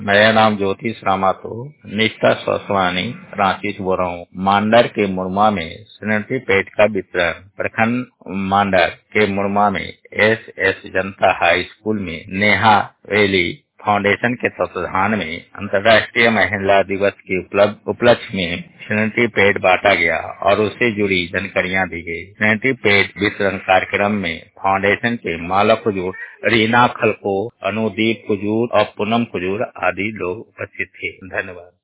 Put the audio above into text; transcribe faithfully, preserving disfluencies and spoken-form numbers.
मेरा नाम ज्योतिष रामातो, निष्ठा स्वास्थ्यवाणी रांची से बोल रहा हूँ। मांडर के मुरमा में सैनिटरी पैड का वितरण। प्रखंड मांडर के मुरमा में S S Janata high school में नेहा वैली फाउंडेशन के तत्वाधान में अंतर्राष्ट्रीय महिला दिवस के उपलब्ध उपलक्ष्य में सैनिटरी पैड बांटा गया और उससे जुड़ी जानकारियां दी गई। सैनिटरी पैड वितरण कार्यक्रम में फाउंडेशन के माला कुजूर, रीना खलको, अनुदीप कुजूर और पूनम कुजूर आदि लोग उपस्थित थे। धन्यवाद।